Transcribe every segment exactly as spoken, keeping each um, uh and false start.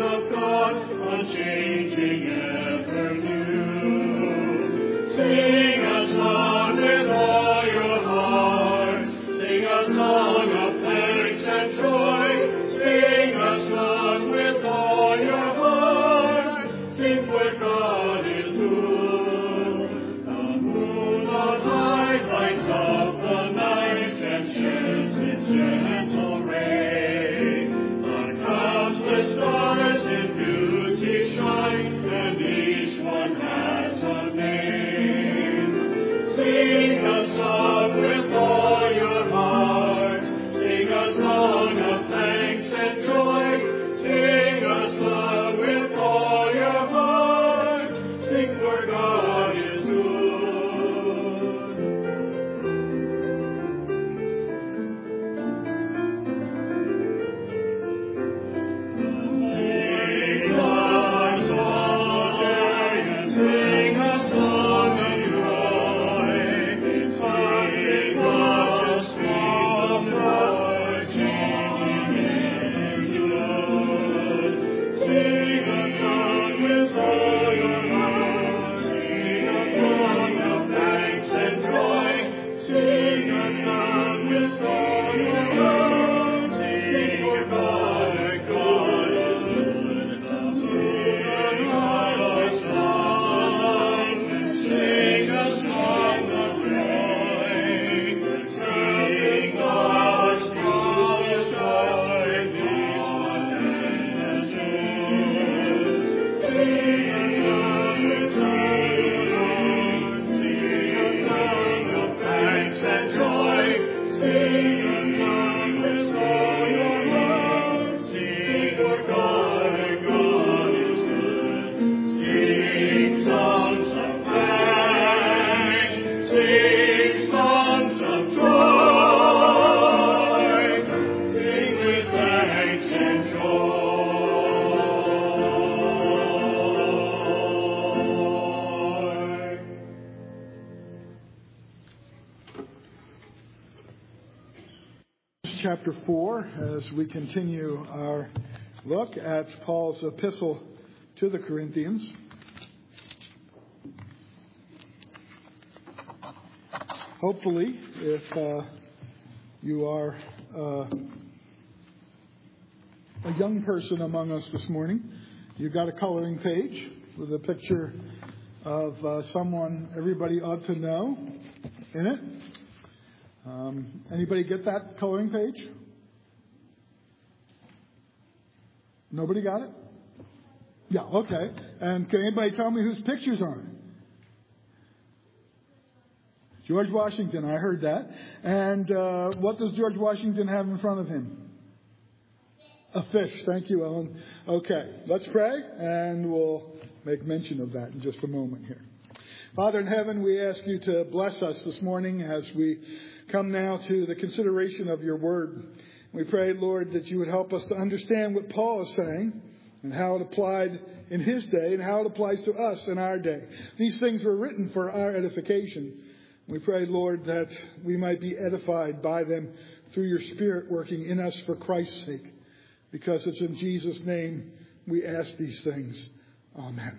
of God, unchanging, ever new. Sing a song with all your heart. Sing a song of thanks and joy. Sing a song with all your heart. Sing where God is good. The moon on high lights up the night and sheds its gentle ray. The countless stars in beauty shine, and each one has a name. Sing a song with all your heart. Sing a song of thanks and joy. Sing a song with all your heart. Sing for God is good. Sing a song and sing a song of joy. Sing majesties of God, changing and good. Sing a song with all your heart. Sing a song of thanks and joy. Sing a song with all your heart. Sing for God, and God is good. Sing a song, sing a song of joy. Sing God's promise, joy, peace, and joy. Sing a song with all your heart. Sing a song of thanks and joy. Sing a song with all your heart. Sing for God, and God is good. Sing songs of thanks. Sing songs of joy. Sing with thanks and joy. Chapter four, as we continue our look at Paul's epistle to the Corinthians. Hopefully, if uh, you are uh, a young person among us this morning, you've got a coloring page with a picture of uh, someone everybody ought to know in it. Um, anybody get that coloring page? Nobody got it? Yeah, okay. And can anybody tell me whose picture's on it? George Washington, I heard that. And uh, what does George Washington have in front of him? A fish. Thank you, Ellen. Okay, let's pray, and we'll make mention of that in just a moment here. Father in heaven, we ask you to bless us this morning as we come now to the consideration of your word. We pray, Lord, that you would help us to understand what Paul is saying and how it applied in his day and how it applies to us in our day. These things were written for our edification. We pray, Lord, that we might be edified by them through your Spirit working in us for Christ's sake. Because it's in Jesus' name we ask these things. Amen.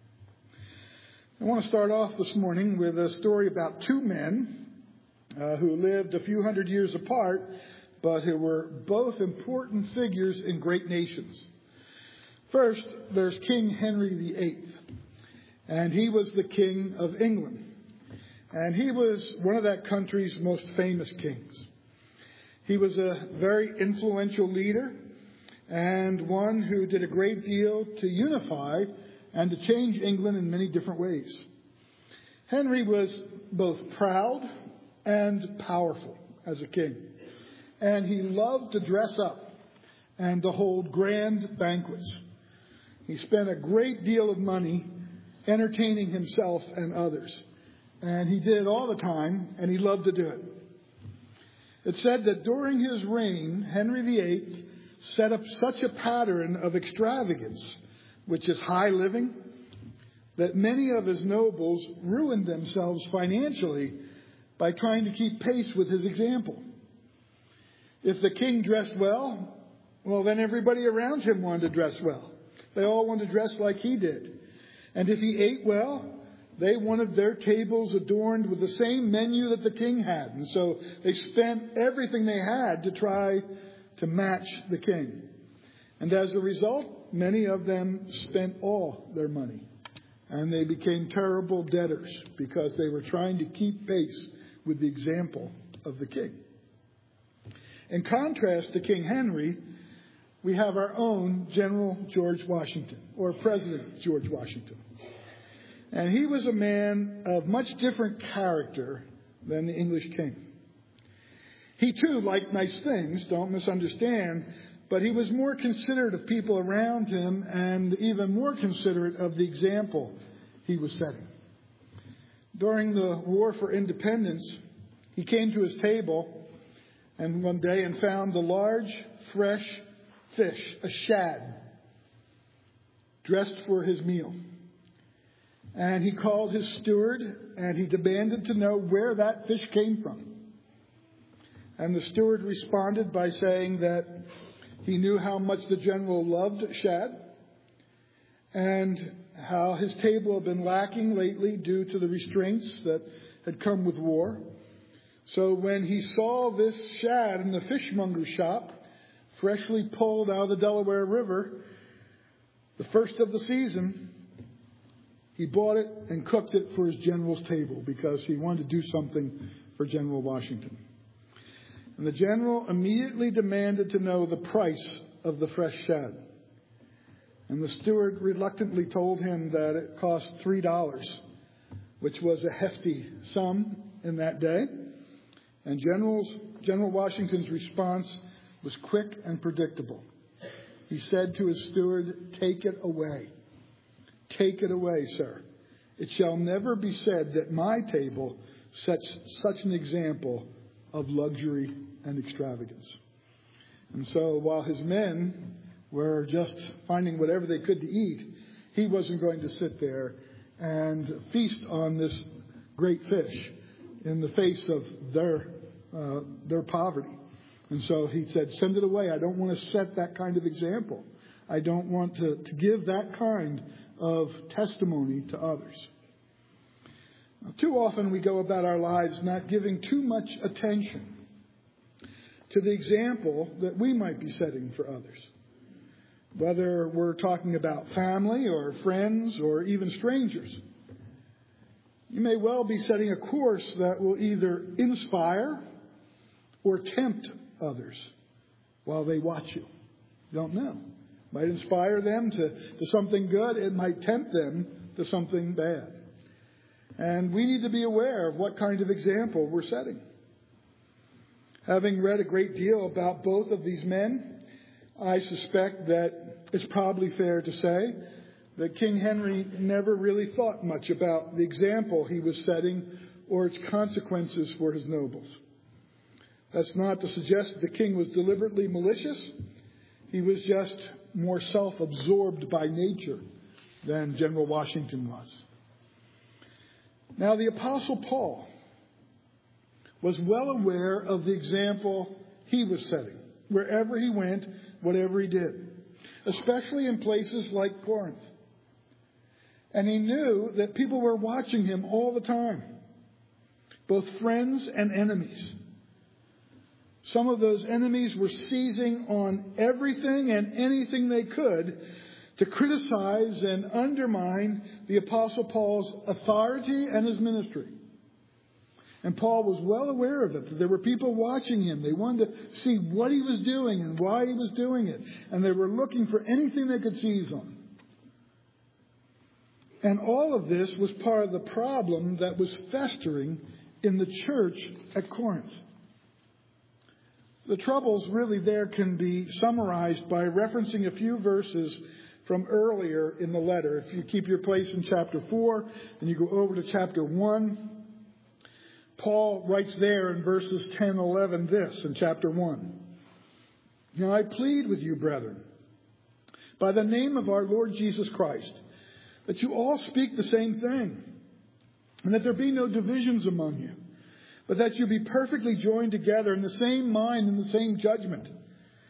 I want to start off this morning with a story about two men uh, who lived a few hundred years apart, but who were both important figures in great nations. First, there's King Henry the Eighth, and he was the King of England. And he was one of that country's most famous kings. He was a very influential leader and one who did a great deal to unify and to change England in many different ways. Henry was both proud and powerful as a king. And he loved to dress up and to hold grand banquets. He spent a great deal of money entertaining himself and others. And he did it all the time, and he loved to do it. It's said that during his reign, Henry the Eighth set up such a pattern of extravagance, which is high living, that many of his nobles ruined themselves financially by trying to keep pace with his example. If the king dressed well, well, then everybody around him wanted to dress well. They all wanted to dress like he did. And if he ate well, they wanted their tables adorned with the same menu that the king had. And so they spent everything they had to try to match the king. And as a result, many of them spent all their money. And they became terrible debtors because they were trying to keep pace with the example of the king. In contrast to King Henry, we have our own General George Washington, or President George Washington. And he was a man of much different character than the English king. He too liked nice things, don't misunderstand, but he was more considerate of people around him and even more considerate of the example he was setting. During the War for Independence, he came to his table and one day and found a large, fresh fish, a shad, dressed for his meal. And he called his steward and he demanded to know where that fish came from. And the steward responded by saying that he knew how much the general loved shad and how his table had been lacking lately due to the restraints that had come with war. So when he saw this shad in the fishmonger's shop, freshly pulled out of the Delaware River, the first of the season, he bought it and cooked it for his general's table because he wanted to do something for General Washington. And the general immediately demanded to know the price of the fresh shad. And the steward reluctantly told him that it cost three dollars, which was a hefty sum in that day. And General's, General Washington's response was quick and predictable. He said to his steward, "Take it away. Take it away, sir. It shall never be said that my table sets such an example of luxury and extravagance." And so while his men were just finding whatever they could to eat, he wasn't going to sit there and feast on this great fish in the face of their uh, their poverty. And so he said, "Send it away. I don't want to set that kind of example. I don't want to, to give that kind of testimony to others." Now, too often we go about our lives not giving too much attention to the example that we might be setting for others. Whether we're talking about family or friends or even strangers. You may well be setting a course that will either inspire or tempt others while they watch you. You don't know. It might inspire them to, to something good. It might tempt them to something bad. And we need to be aware of what kind of example we're setting. Having read a great deal about both of these men, I suspect that it's probably fair to say that King Henry never really thought much about the example he was setting or its consequences for his nobles. That's not to suggest the king was deliberately malicious. He was just more self-absorbed by nature than General Washington was. Now, the Apostle Paul was well aware of the example he was setting, wherever he went, whatever he did, especially in places like Corinth. And he knew that people were watching him all the time, both friends and enemies. Some of those enemies were seizing on everything and anything they could to criticize and undermine the Apostle Paul's authority and his ministry. And Paul was well aware of it, that there were people watching him. They wanted to see what he was doing and why he was doing it. And they were looking for anything they could seize on. And all of this was part of the problem that was festering in the church at Corinth. The troubles really there can be summarized by referencing a few verses from earlier in the letter. If you keep your place in chapter four and you go over to chapter one, Paul writes there in verses ten and eleven this in chapter one. "Now I plead with you, brethren, by the name of our Lord Jesus Christ, that you all speak the same thing, and that there be no divisions among you, but that you be perfectly joined together in the same mind and the same judgment.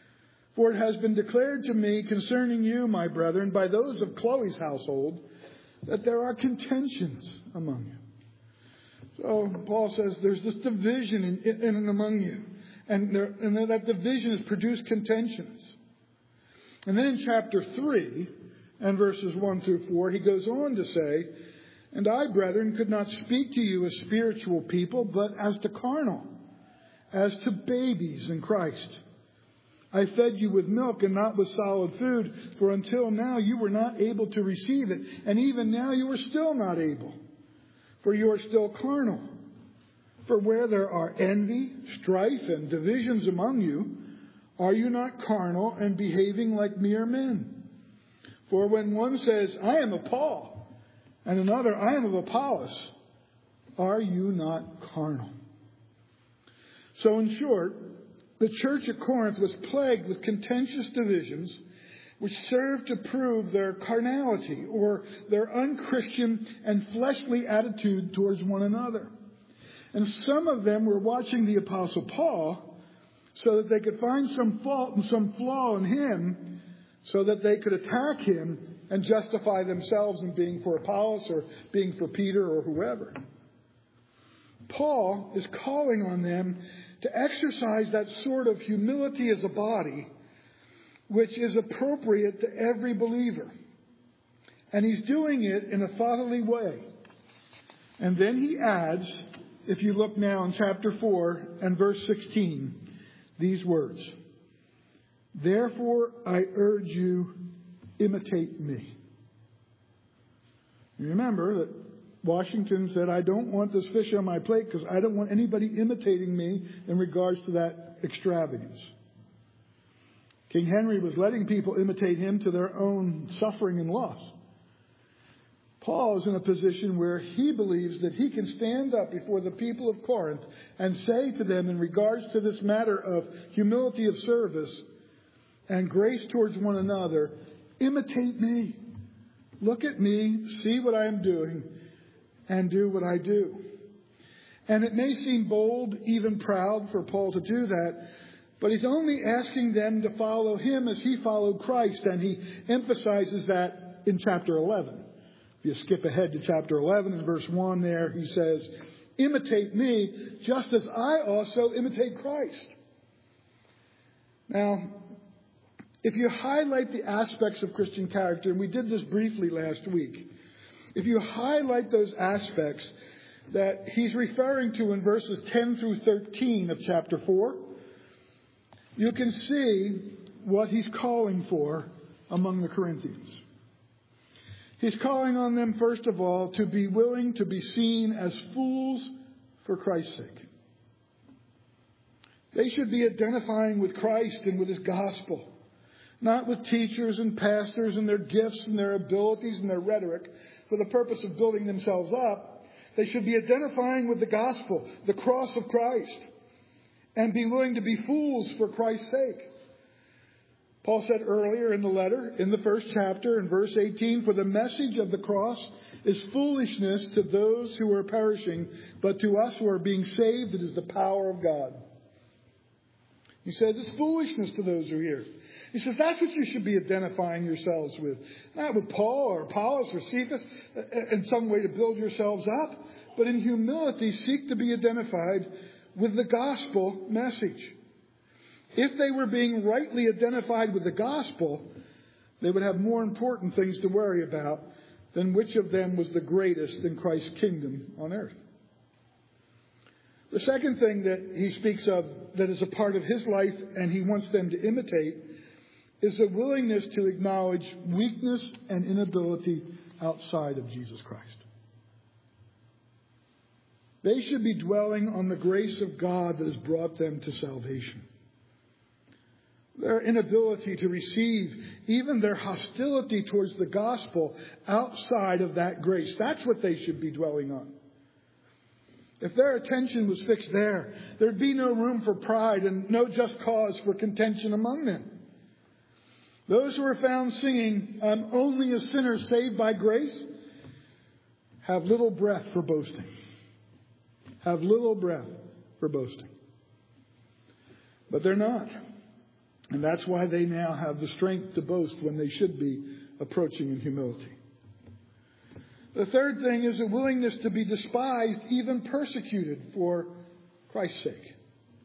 For it has been declared to me concerning you, my brethren, by those of Chloe's household, that there are contentions among you. So Paul says there's this division in, in, in and among you. And, there, and that division has produced contentions. And then in chapter three and verses one through four, he goes on to say, and I, brethren, could not speak to you as spiritual people, but as to carnal, as to babies in Christ. I fed you with milk and not with solid food, for until now you were not able to receive it, and even now you are still not able, for you are still carnal. For where there are envy, strife, and divisions among you, are you not carnal and behaving like mere men? For when one says, I am of Paul, and another, I am of Apollos, are you not carnal? So in short, the church at Corinth was plagued with contentious divisions which served to prove their carnality or their unchristian and fleshly attitude towards one another. And some of them were watching the Apostle Paul so that they could find some fault and some flaw in him so that they could attack him and justify themselves in being for Apollos or being for Peter or whoever. Paul is calling on them to exercise that sort of humility as a body which is appropriate to every believer. And he's doing it in a fatherly way. And then he adds, if you look now in chapter four and verse sixteen, these words. Therefore I urge you, imitate me. You remember that Washington said, I don't want this fish on my plate because I don't want anybody imitating me in regards to that extravagance. King Henry was letting people imitate him to their own suffering and loss. Paul is in a position where he believes that he can stand up before the people of Corinth and say to them in regards to this matter of humility of service and grace towards one another, imitate me. Look at me, see what I am doing, and do what I do. And it may seem bold, even proud for Paul to do that, but he's only asking them to follow him as he followed Christ, and he emphasizes that in chapter eleven. If you skip ahead to chapter eleven and verse one there, he says, imitate me just as I also imitate Christ. Now, if you highlight the aspects of Christian character, and we did this briefly last week, if you highlight those aspects that he's referring to in verses ten through thirteen of chapter four, you can see what he's calling for among the Corinthians. He's calling on them, first of all, to be willing to be seen as fools for Christ's sake. They should be identifying with Christ and with his gospel, not with teachers and pastors and their gifts and their abilities and their rhetoric for the purpose of building themselves up. They should be identifying with the gospel, the cross of Christ, and be willing to be fools for Christ's sake. Paul said earlier in the letter, in the first chapter, in verse eighteen, for the message of the cross is foolishness to those who are perishing, but to us who are being saved, it is the power of God. He says it's foolishness to those who hear. He says that's what you should be identifying yourselves with. Not with Paul or Apollos or Cephas in some way to build yourselves up, but in humility seek to be identified with the gospel message. If they were being rightly identified with the gospel, they would have more important things to worry about than which of them was the greatest in Christ's kingdom on earth. The second thing that he speaks of that is a part of his life and he wants them to imitate is a willingness to acknowledge weakness and inability outside of Jesus Christ. They should be dwelling on the grace of God that has brought them to salvation. Their inability to receive, even their hostility towards the gospel outside of that grace. That's what they should be dwelling on. If their attention was fixed there, there'd be no room for pride and no just cause for contention among them. Those who are found singing, I'm only a sinner saved by grace, have little breath for boasting. Have little breath for boasting. But they're not. And that's why they now have the strength to boast when they should be approaching in humility. The third thing is a willingness to be despised, even persecuted for Christ's sake.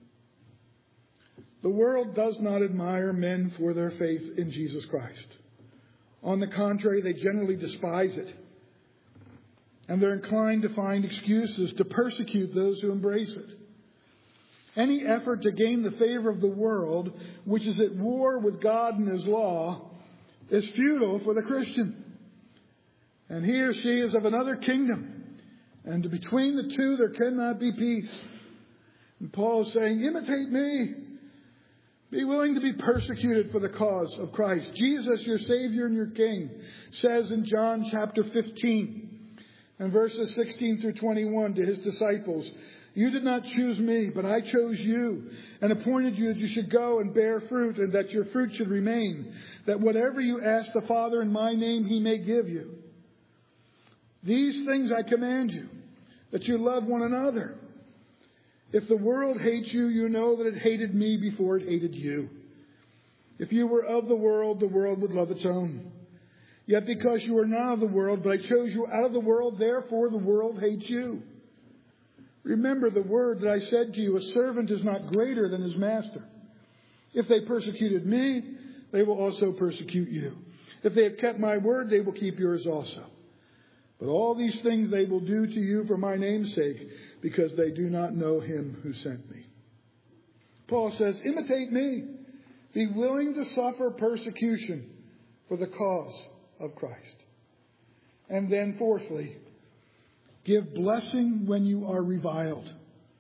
The world does not admire men for their faith in Jesus Christ. On the contrary, they generally despise it. And they're inclined to find excuses to persecute those who embrace it. Any effort to gain the favor of the world, which is at war with God and His law, is futile for the Christian. And he or she is of another kingdom. And between the two there cannot be peace. And Paul is saying, imitate me. Be willing to be persecuted for the cause of Christ. Jesus, your Savior and your King, says in John chapter fifteen and verses sixteen through twenty-one to His disciples, you did not choose me, but I chose you and appointed you that you should go and bear fruit and that your fruit should remain, that whatever you ask the Father in my name, He may give you. These things I command you, that you love one another. If the world hates you, you know that it hated me before it hated you. If you were of the world, the world would love its own. Yet because you are not of the world, but I chose you out of the world, therefore the world hates you. Remember the word that I said to you, a servant is not greater than his master. If they persecuted me, they will also persecute you. If they have kept my word, they will keep yours also. But all these things they will do to you for my name's sake, because they do not know Him who sent me. Paul says, imitate me. Be willing to suffer persecution for the cause of Christ. And then fourthly, give blessing when you are reviled.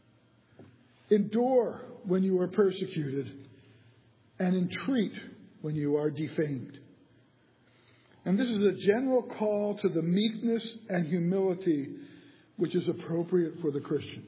Endure when you are persecuted. And entreat when you are defamed. And this is a general call to the meekness and humility which is appropriate for the Christian.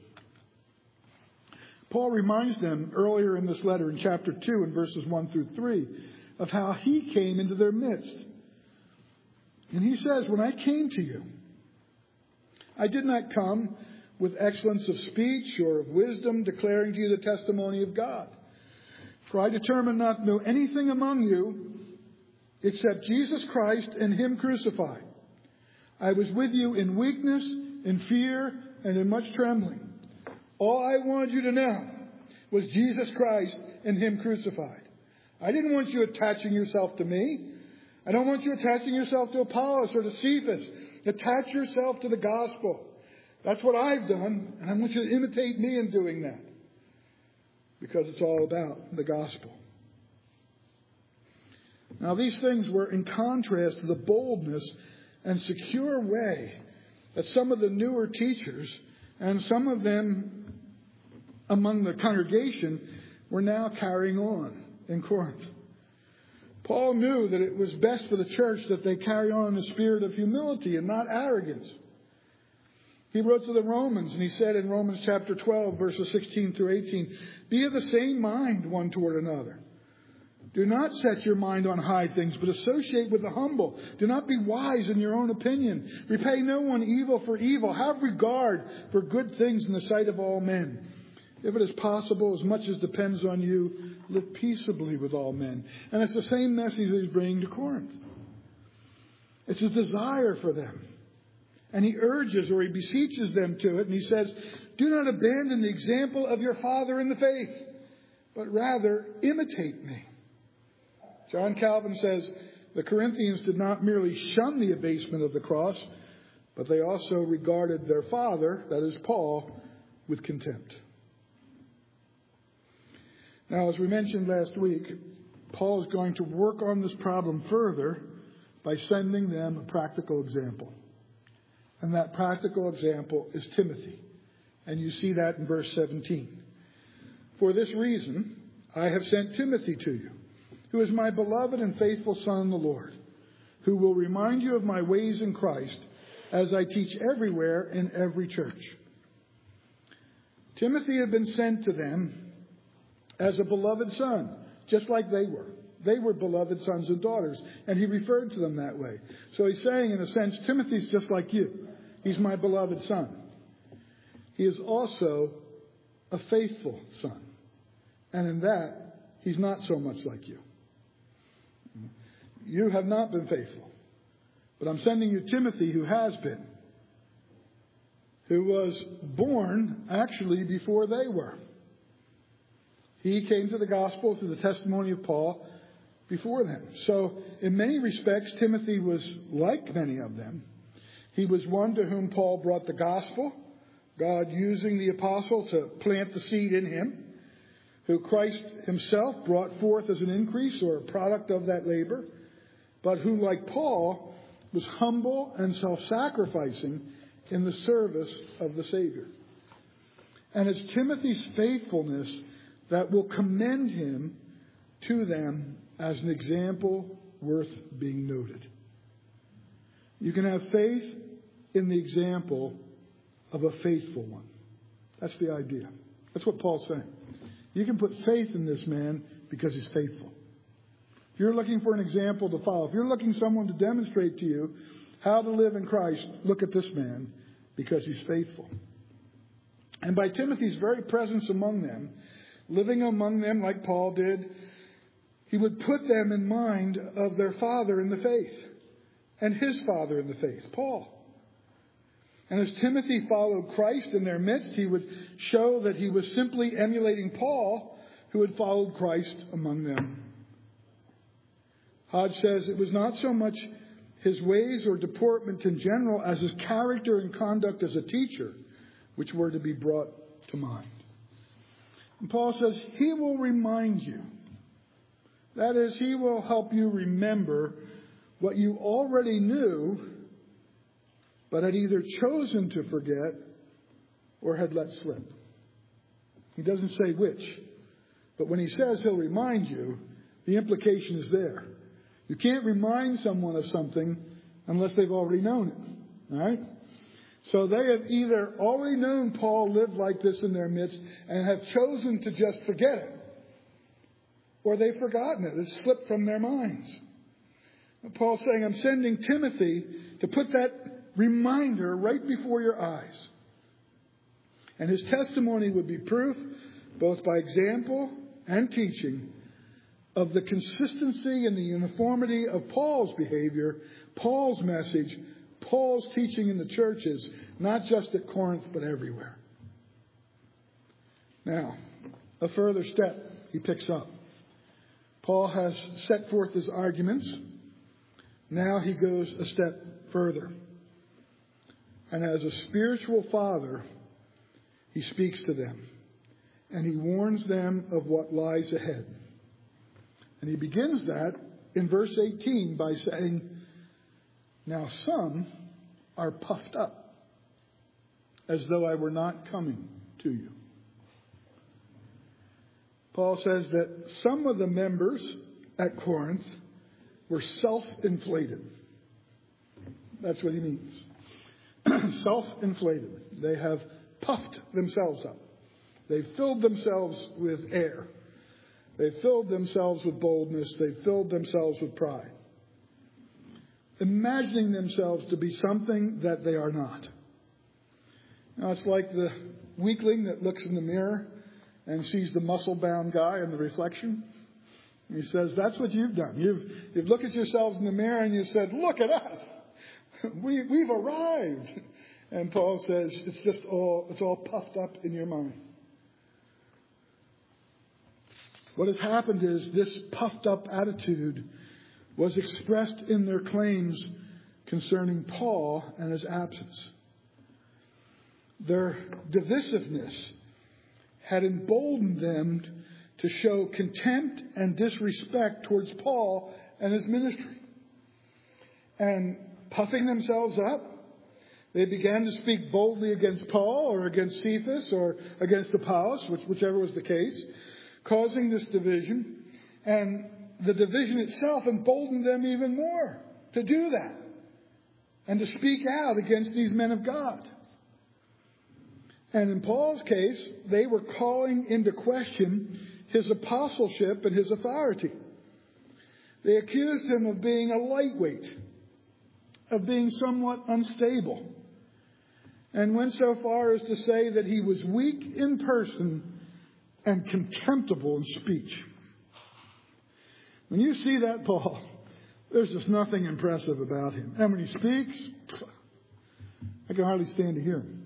Paul reminds them earlier in this letter in chapter two in verses one through three of how he came into their midst. And he says, when I came to you, I did not come with excellence of speech or of wisdom, declaring to you the testimony of God. For I determined not to know anything among you except Jesus Christ and Him crucified. I was with you in weakness, in fear, and in much trembling. All I wanted you to know was Jesus Christ and Him crucified. I didn't want you attaching yourself to me. I don't want you attaching yourself to Apollos or to Cephas. Attach yourself to the gospel. That's what I've done, and I want you to imitate me in doing that. Because it's all about the gospel. Now, these things were in contrast to the boldness and secure way that some of the newer teachers and some of them among the congregation were now carrying on in Corinth. Paul knew that it was best for the church that they carry on in a spirit of humility and not arrogance. He wrote to the Romans, and he said in Romans chapter twelve, verses sixteen through eighteen, be of the same mind one toward another. Do not set your mind on high things, but associate with the humble. Do not be wise in your own opinion. Repay no one evil for evil. Have regard for good things in the sight of all men. If it is possible, as much as depends on you, live peaceably with all men. And it's the same message that he's bringing to Corinth. It's his desire for them. And he urges or he beseeches them to it. And he says, do not abandon the example of your father in the faith, but rather imitate me. John Calvin says the Corinthians did not merely shun the abasement of the cross, but they also regarded their father, that is Paul, with contempt. Now, as we mentioned last week, Paul is going to work on this problem further by sending them a practical example. And that practical example is Timothy. And you see that in verse seventeen. For this reason, I have sent Timothy to you, who is my beloved and faithful son in the Lord, who will remind you of my ways in Christ as I teach everywhere in every church. Timothy had been sent to them as a beloved son, just like they were. They were beloved sons and daughters, and he referred to them that way. So he's saying, in a sense, Timothy's just like you. He's my beloved son. He is also a faithful son. And in that, he's not so much like you. You have not been faithful. But I'm sending you Timothy, who has been. Who was born, actually, before they were. He came to the gospel through the testimony of Paul before them. So, in many respects, Timothy was like many of them. He was one to whom Paul brought the gospel, God using the apostle to plant the seed in him, who Christ himself brought forth as an increase or a product of that labor, but who, like Paul, was humble and self-sacrificing in the service of the Savior. And it's Timothy's faithfulness that will commend him to them as an example worth being noted. You can have faith in the example of a faithful one. That's the idea. That's what Paul's saying. You can put faith in this man because he's faithful. If you're looking for an example to follow, if you're looking for someone to demonstrate to you how to live in Christ, look at this man because he's faithful. And by Timothy's very presence among them, living among them like Paul did, he would put them in mind of their father in the faith and his father in the faith, Paul. And as Timothy followed Christ in their midst, he would show that he was simply emulating Paul, who had followed Christ among them. Hodge says it was not so much his ways or deportment in general as his character and conduct as a teacher which were to be brought to mind. And Paul says he will remind you. That is, he will help you remember what you already knew, but had either chosen to forget or had let slip. He doesn't say which. But when he says he'll remind you, the implication is there. You can't remind someone of something unless they've already known it. All right? So they have either already known Paul lived like this in their midst and have chosen to just forget it, or they've forgotten it. It's slipped from their minds. And Paul's saying, I'm sending Timothy to put that reminder right before your eyes. And his testimony would be proof, both by example and teaching, of the consistency and the uniformity of Paul's behavior, Paul's message, Paul's teaching in the churches, not just at Corinth, but everywhere. Now, a further step he picks up. Paul has set forth his arguments. Now he goes a step further. And as a spiritual father, he speaks to them. And he warns them of what lies ahead. And he begins that in verse eighteen by saying, now some are puffed up, as though I were not coming to you. Paul says that some of the members at Corinth were self-inflated. That's what he means. Self-inflated. They have puffed themselves up. They've filled themselves with air. They've filled themselves with boldness. They've filled themselves with pride. Imagining themselves to be something that they are not. Now, it's like the weakling that looks in the mirror and sees the muscle-bound guy in the reflection. And he says, that's what you've done. You've, you've looked at yourselves in the mirror and you said, look at us. We, we've arrived. And Paul says, it's just all, it's all puffed up in your mind. What has happened is this puffed up attitude was expressed in their claims concerning Paul and his absence. Their divisiveness had emboldened them to show contempt and disrespect towards Paul and his ministry. And puffing themselves up, they began to speak boldly against Paul or against Cephas or against Apollos, which, whichever was the case, causing this division. And the division itself emboldened them even more to do that and to speak out against these men of God. And in Paul's case, they were calling into question his apostleship and his authority. They accused him of being a lightweight, of being somewhat unstable, and went so far as to say that he was weak in person and contemptible in speech. When you see that Paul, there's just nothing impressive about him. And when he speaks, I can hardly stand to hear him.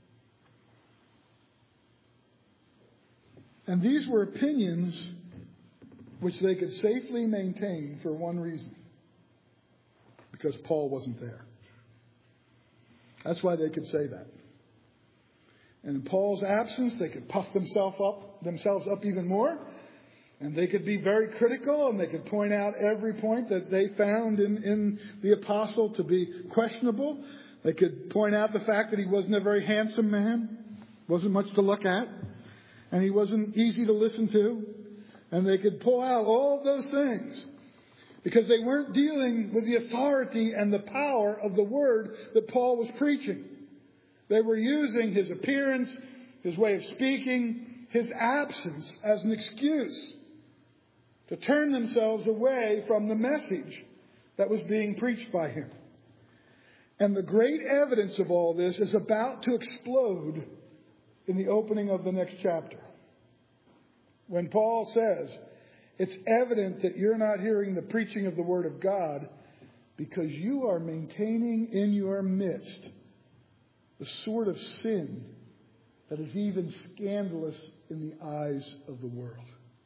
And these were opinions which they could safely maintain for one reason. Because Paul wasn't there. That's why they could say that. And in Paul's absence, they could puff themselves up, themselves up even more. And they could be very critical, and they could point out every point that they found in, in the apostle to be questionable. They could point out the fact that he wasn't a very handsome man, wasn't much to look at, and he wasn't easy to listen to. And they could pull out all of those things because they weren't dealing with the authority and the power of the word that Paul was preaching. They were using his appearance, his way of speaking, his absence as an excuse to turn themselves away from the message that was being preached by him. And the great evidence of all this is about to explode in the opening of the next chapter. When Paul says, it's evident that you're not hearing the preaching of the Word of God because you are maintaining in your midst the sort of sin that is even scandalous in the eyes of the world.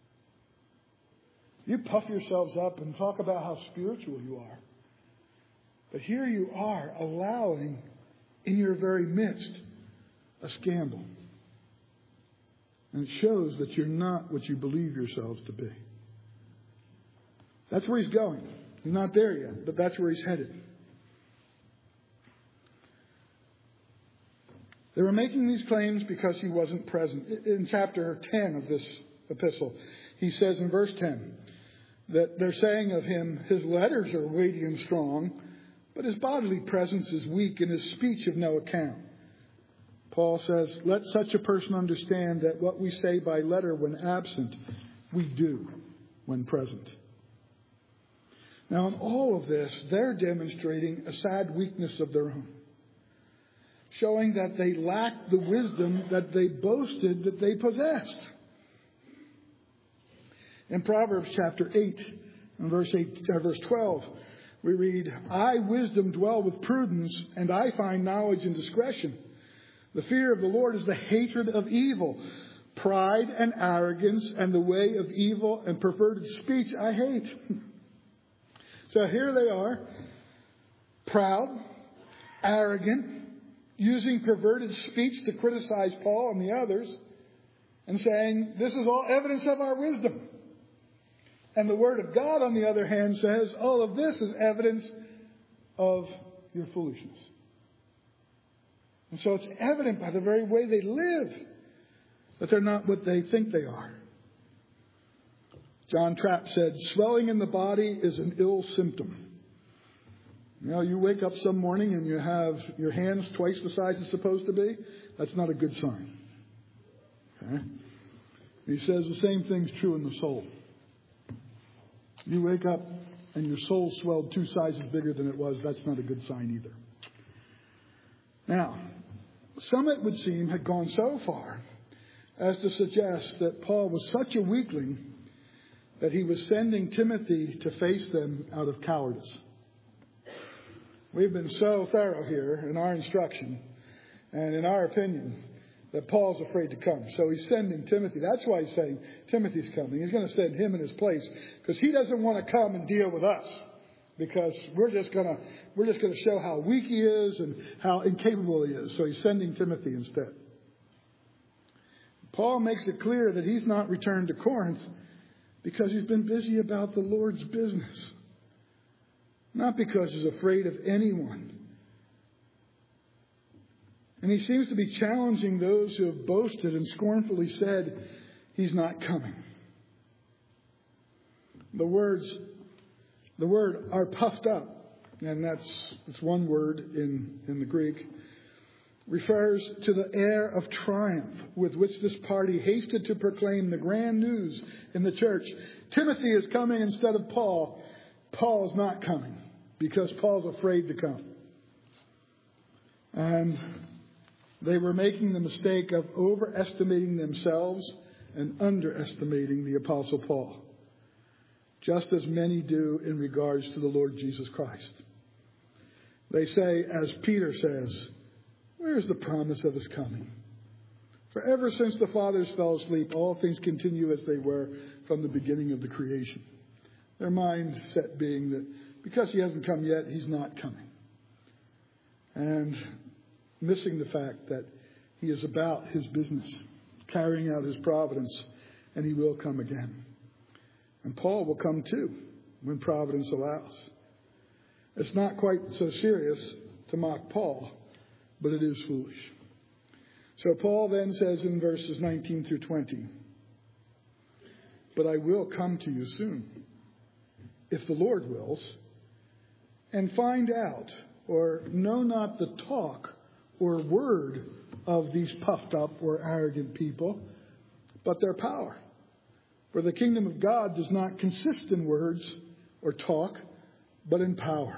You puff yourselves up and talk about how spiritual you are. But here you are allowing in your very midst a scandal. And it shows that you're not what you believe yourselves to be. That's where he's going. He's not there yet, but that's where he's headed. They were making these claims because he wasn't present. In chapter ten of this epistle, he says in verse ten that they're saying of him, his letters are weighty and strong, but his bodily presence is weak and his speech of no account. Paul says, let such a person understand that what we say by letter when absent, we do when present. Now, in all of this, they're demonstrating a sad weakness of their own, showing that they lacked the wisdom that they boasted that they possessed. In Proverbs chapter eight, and verse eight, uh, verse twelve, we read, I, wisdom, dwell with prudence, and I find knowledge and discretion. The fear of the Lord is the hatred of evil. Pride and arrogance and the way of evil and perverted speech I hate. So here they are, proud, arrogant, using perverted speech to criticize Paul and the others, and saying, this is all evidence of our wisdom. And the Word of God, on the other hand, says, all of this is evidence of your foolishness. And so it's evident by the very way they live that they're not what they think they are. John Trapp said, swelling in the body is an ill symptom. You know, you wake up some morning and you have your hands twice the size it's supposed to be. That's not a good sign. Okay? He says the same thing's true in the soul. You wake up and your soul swelled two sizes bigger than it was. That's not a good sign either. Now, some, it would seem, had gone so far as to suggest that Paul was such a weakling that he was sending Timothy to face them out of cowardice. We've been so thorough here in our instruction and in our opinion that Paul's afraid to come. So he's sending Timothy. That's why he's saying Timothy's coming. He's going to send him in his place because he doesn't want to come and deal with us. Because we're just gonna we're just gonna show how weak he is and how incapable he is. So he's sending Timothy instead. Paul makes it clear that he's not returned to Corinth because he's been busy about the Lord's business. Not because he's afraid of anyone. And he seems to be challenging those who have boasted and scornfully said he's not coming. The words The word are puffed up, and that's, that's one word in, in the Greek, refers to the air of triumph with which this party hasted to proclaim the grand news in the church. Timothy is coming instead of Paul. Paul's not coming because Paul's afraid to come. And they were making the mistake of overestimating themselves and underestimating the Apostle Paul. just as many do in regards to the Lord Jesus Christ. They say, as Peter says, where is the promise of his coming? For ever since the fathers fell asleep, all things continue as they were from the beginning of the creation. Their mindset being that because he hasn't come yet, he's not coming. And missing the fact that he is about his business, carrying out his providence, and he will come again. And Paul will come too, when providence allows. It's not quite so serious to mock Paul, but it is foolish. So Paul then says in verses nineteen through twenty, but I will come to you soon, if the Lord wills, and find out, or know not the talk or word of these puffed up or arrogant people, but their power. For the kingdom of God does not consist in words or talk, but in power.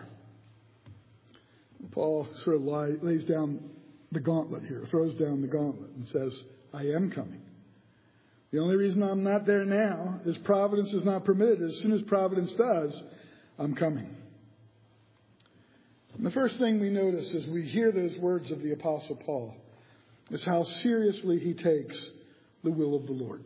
Paul sort of lie, lays down the gauntlet here, throws down the gauntlet and says, I am coming. The only reason I'm not there now is providence is not permitted. As soon as providence does, I'm coming. And the first thing we notice as we hear those words of the Apostle Paul is how seriously he takes the will of the Lord.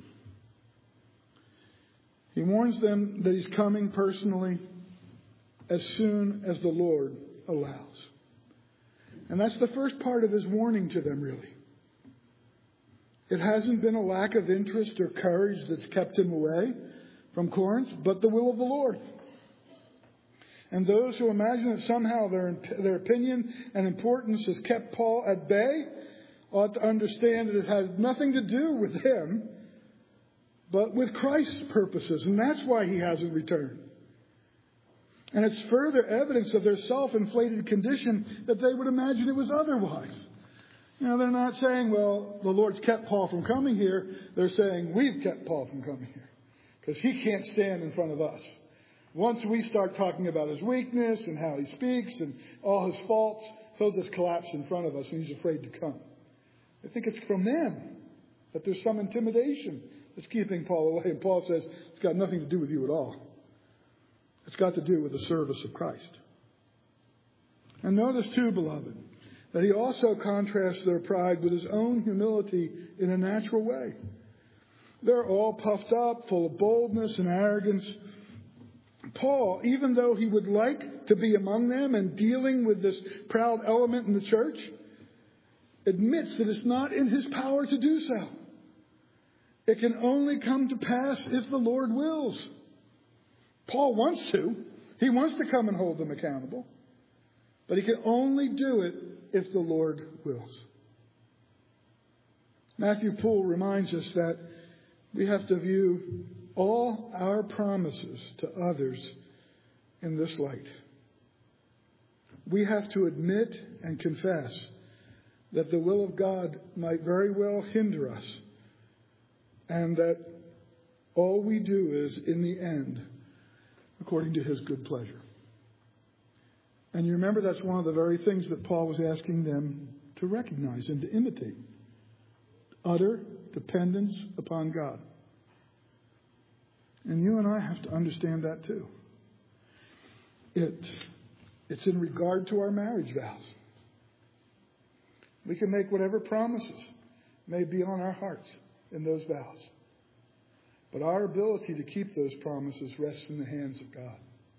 He warns them that he's coming personally as soon as the Lord allows. And that's the first part of his warning to them, really. It hasn't been a lack of interest or courage that's kept him away from Corinth, but the will of the Lord. And those who imagine that somehow their, their opinion and importance has kept Paul at bay ought to understand that it has nothing to do with him, but with Christ's purposes. And that's why he hasn't returned. And it's further evidence of their self-inflated condition that they would imagine it was otherwise. You know, they're not saying, well, the Lord's kept Paul from coming here. They're saying, we've kept Paul from coming here. Because he can't stand in front of us. Once we start talking about his weakness and how he speaks and all his faults, he'll just collapse in front of us and he's afraid to come. I think it's from them that there's some intimidation that's keeping Paul away. And Paul says, it's got nothing to do with you at all. It's got to do with the service of Christ. And notice too, beloved, that he also contrasts their pride with his own humility in a natural way. They're all puffed up, full of boldness and arrogance. Paul, even though he would like to be among them and dealing with this proud element in the church, admits that it's not in his power to do so. It can only come to pass if the Lord wills. Paul wants to. He wants to come and hold them accountable. But he can only do it if the Lord wills. Matthew Poole reminds us that we have to view all our promises to others in this light. We have to admit and confess that the will of God might very well hinder us, and that all we do is, in the end, according to his good pleasure. And you remember that's one of the very things that Paul was asking them to recognize and to imitate. Utter dependence upon God. And you and I have to understand that too. It, it's in regard to our marriage vows. We can make whatever promises may be on our hearts in those vows. But our ability to keep those promises rests in the hands of God.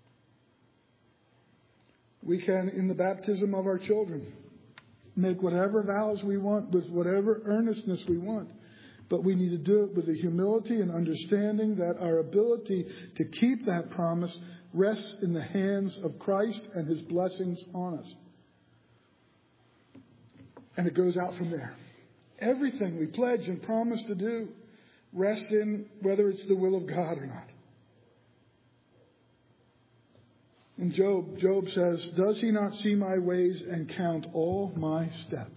We can, in the baptism of our children, make whatever vows we want with whatever earnestness we want. But we need to do it with the humility and understanding that our ability to keep that promise rests in the hands of Christ and his blessings on us. And it goes out from there. Everything we pledge and promise to do rests in whether it's the will of God or not. In Job, Job says, does he not see my ways and count all my steps?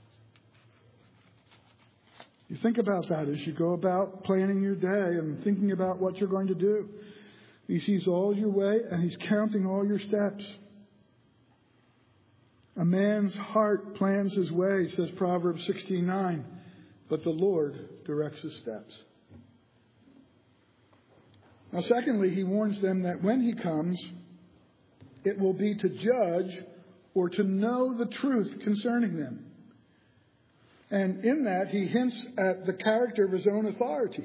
You think about that as you go about planning your day and thinking about what you're going to do. He sees all your way and he's counting all your steps. A man's heart plans his way, says Proverbs sixteen nine, but the Lord directs his steps. Now, secondly, he warns them that when he comes, it will be to judge or to know the truth concerning them. And in that, he hints at the character of his own authority.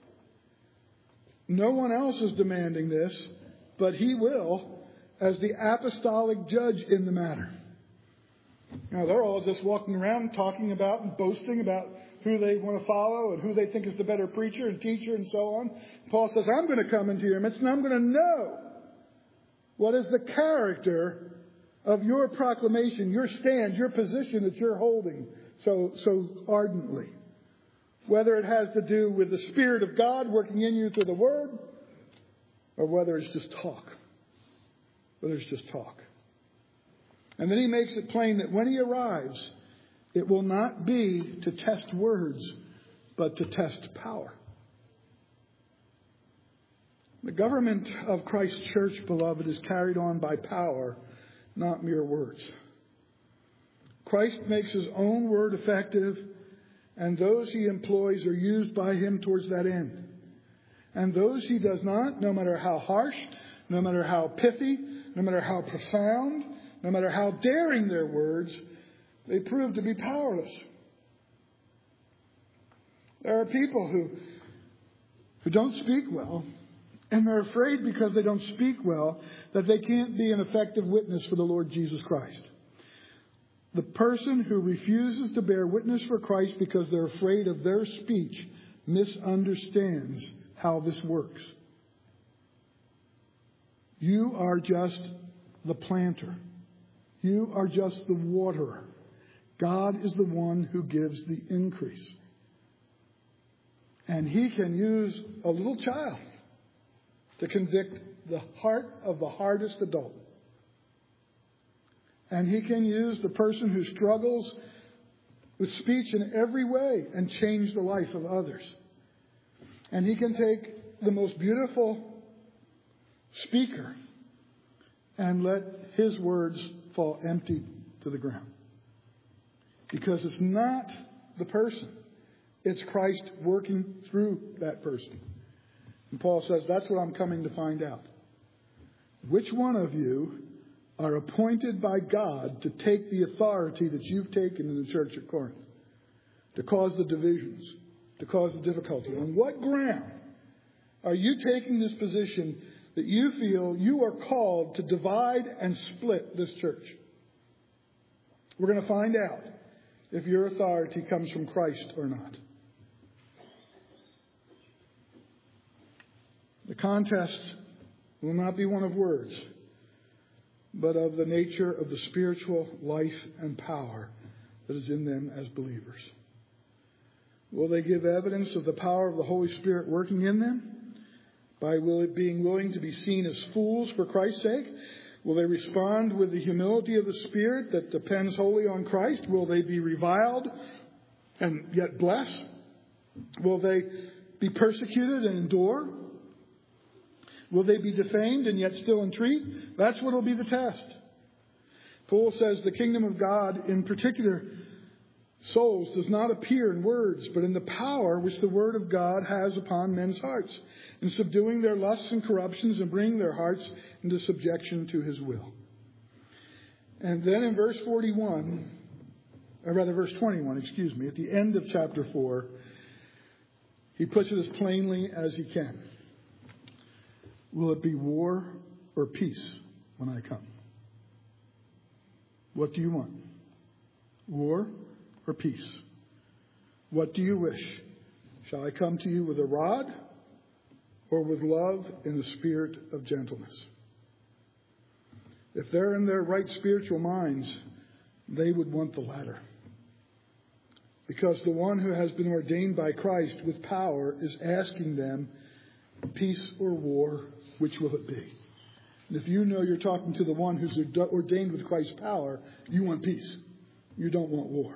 No one else is demanding this, but he will as the apostolic judge in the matter. Now, they're all just walking around talking about and boasting about who they want to follow and who they think is the better preacher and teacher and so on. Paul says, I'm going to come into your midst and I'm going to know what is the character of your proclamation, your stand, your position that you're holding so, so ardently. Whether it has to do with the Spirit of God working in you through the Word, or whether it's just talk. Whether it's just talk. And then he makes it plain that when he arrives, it will not be to test words, but to test power. The government of Christ's church, beloved, is carried on by power, not mere words. Christ makes his own word effective, and those he employs are used by him towards that end. And those he does not, no matter how harsh, no matter how pithy, no matter how profound, no matter how daring their words, they prove to be powerless. There are people who, who don't speak well, and they're afraid because they don't speak well that they can't be an effective witness for the Lord Jesus Christ. The person who refuses to bear witness for Christ because they're afraid of their speech misunderstands how this works. You are just the planter. You are just the waterer. God is the one who gives the increase. And he can use a little child to convict the heart of the hardest adult. And he can use the person who struggles with speech in every way and change the life of others. And he can take the most beautiful speaker and let his words fall empty to the ground. Because it's not the person. It's Christ working through that person. And Paul says, that's what I'm coming to find out. Which one of you are appointed by God to take the authority that you've taken in the church at Corinth? To cause the divisions, to cause the difficulty. On what ground are you taking this position that you feel you are called to divide and split this church? We're going to find out if your authority comes from Christ or not. The contest will not be one of words, but of the nature of the spiritual life and power that is in them as believers. Will they give evidence of the power of the Holy Spirit working in them by will it being willing to be seen as fools for Christ's sake? Will they respond with the humility of the Spirit that depends wholly on Christ? Will they be reviled and yet bless? Will they be persecuted and endure? Will they be defamed and yet still entreat? That's what will be the test. Paul says the kingdom of God, in particular souls, does not appear in words, but in the power which the word of God has upon men's hearts, in subduing their lusts and corruptions and bringing their hearts into subjection to his will. And then in verse forty-one, or rather verse twenty-one, excuse me, at the end of chapter four, he puts it as plainly as he can. Will it be war or peace when I come? What do you want? War or peace? What do you wish? Shall I come to you with a rod or with love in the spirit of gentleness? If they're in their right spiritual minds, they would want the latter. Because the one who has been ordained by Christ with power is asking them, peace or war, which will it be? And if you know you're talking to the one who's ordained with Christ's power, you want peace. You don't want war.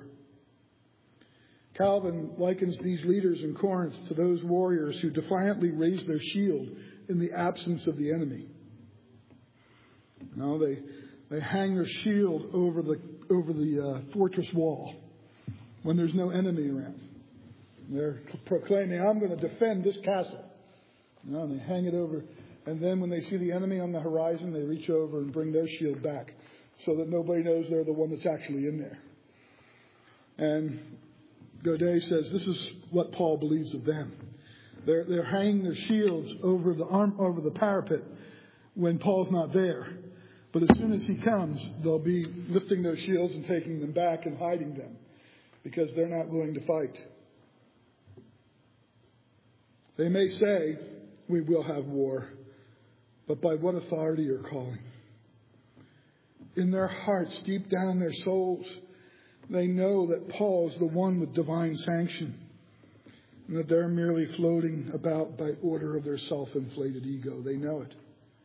Calvin likens these leaders in Corinth to those warriors who defiantly raise their shield in the absence of the enemy. You know, they they hang their shield over the over the uh, fortress wall when there's no enemy around. They're proclaiming, I'm going to defend this castle. No, and they hang it over. And then when they see the enemy on the horizon, they reach over and bring their shield back so that nobody knows they're the one that's actually in there. And Godet says this is what Paul believes of them. They're, they're hanging their shields over the arm, over the parapet when Paul's not there. But as soon as he comes, they'll be lifting their shields and taking them back and hiding them because they're not willing to fight. They may say, we will have war, but by what authority or calling? In their hearts, deep down in their souls, they know that Paul is the one with divine sanction and that they're merely floating about by order of their self-inflated ego. They know it.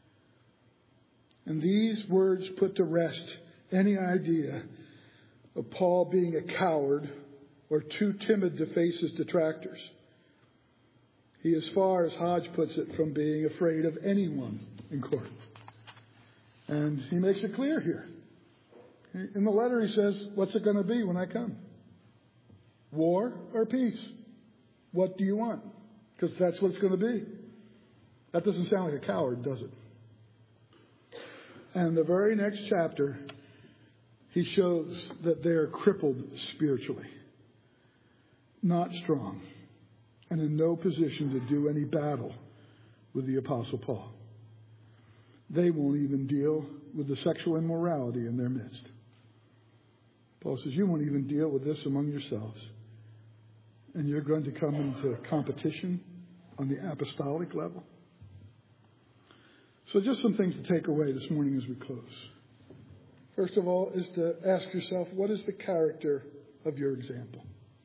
And these words put to rest any idea of Paul being a coward or too timid to face his detractors. He is far, as Hodge puts it, from being afraid of anyone in court. And he makes it clear here. In the letter he says, what's it going to be when I come? War or peace? What do you want? Because that's what it's going to be. That doesn't sound like a coward, does it? And the very next chapter, he shows that they are crippled spiritually, not strong, and in no position to do any battle with the Apostle Paul. They won't even deal with the sexual immorality in their midst. Paul says, you won't even deal with this among yourselves. And you're going to come into competition on the apostolic level. So just some things to take away this morning as we close. First of all is to ask yourself, what is the character of your example?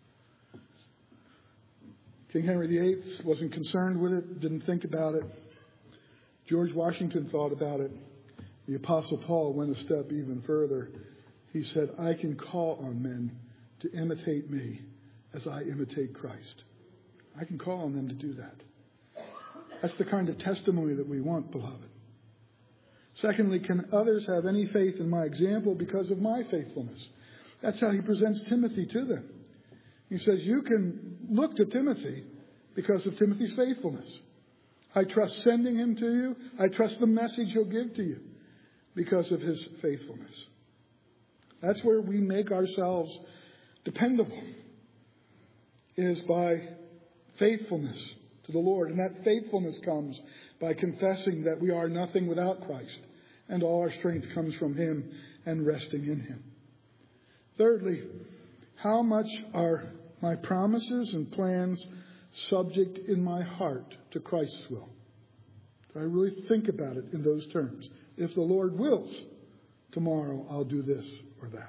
King Henry the Eighth wasn't concerned with it, didn't think about it. George Washington thought about it. The Apostle Paul went a step even further. He said, I can call on men to imitate me as I imitate Christ. I can call on them to do that. That's the kind of testimony that we want, beloved. Secondly, can others have any faith in my example because of my faithfulness? That's how he presents Timothy to them. He says, you can look to Timothy because of Timothy's faithfulness. I trust sending him to you. I trust the message he'll give to you because of his faithfulness. That's where we make ourselves dependable, is by faithfulness to the Lord. And that faithfulness comes by confessing that we are nothing without Christ, and all our strength comes from him and resting in him. Thirdly, how much are my promises and plans subject in my heart to Christ's will? Do I really think about it in those terms? If the Lord wills, tomorrow I'll do this or that.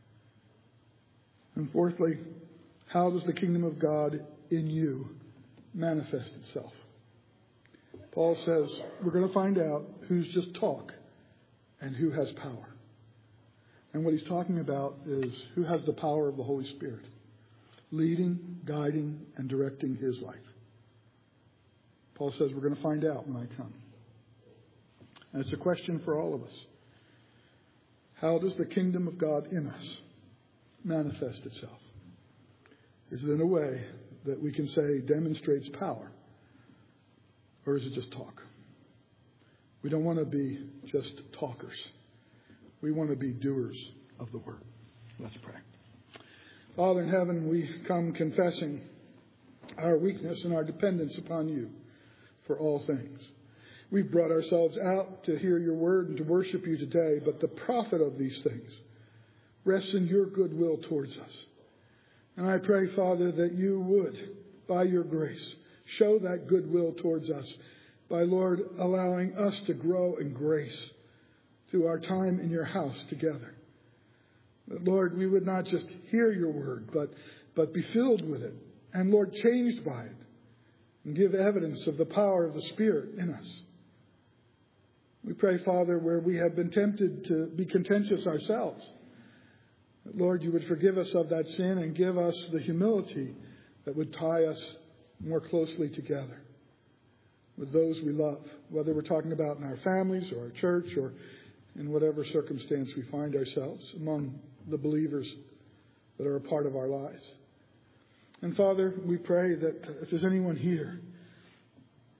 And fourthly, how does the kingdom of God in you manifest itself? Paul says we're going to find out who's just talk and who has power. And what he's talking about is who has the power of the Holy Spirit, leading, guiding, and directing his life. Paul says we're going to find out when I come. And it's a question for all of us. How does the kingdom of God in us manifest itself? Is it in a way that we can say demonstrates power? Or is it just talk? We don't want to be just talkers. We want to be doers of the word. Let's pray. Father in heaven, we come confessing our weakness and our dependence upon you for all things. We've brought ourselves out to hear your word and to worship you today, but the profit of these things rests in your goodwill towards us. And I pray, Father, that you would, by your grace, show that goodwill towards us by, Lord, allowing us to grow in grace through our time in your house together. That, Lord, we would not just hear your word, but, but be filled with it. And, Lord, changed by it. And give evidence of the power of the Spirit in us. We pray, Father, where we have been tempted to be contentious ourselves, that, Lord, you would forgive us of that sin and give us the humility that would tie us more closely together with those we love, whether we're talking about in our families or our church or in whatever circumstance we find ourselves among the believers that are a part of our lives. And Father, we pray that if there's anyone here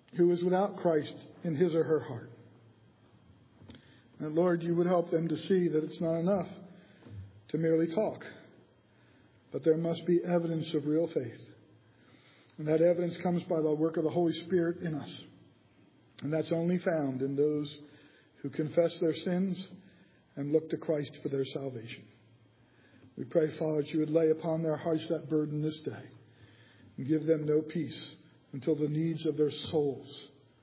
who is without Christ in his or her heart. And Lord, you would help them to see that it's not enough to merely talk, but there must be evidence of real faith. And that evidence comes by the work of the Holy Spirit in us. And that's only found in those who confess their sins and look to Christ for their salvation. We pray, Father, that you would lay upon their hearts that burden this day and give them no peace until the needs of their souls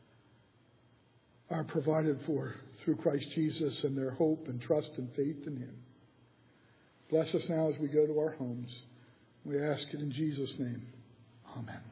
are provided for through Christ Jesus and their hope and trust and faith in him. Bless us now as we go to our homes. We ask it in Jesus' name. Amen.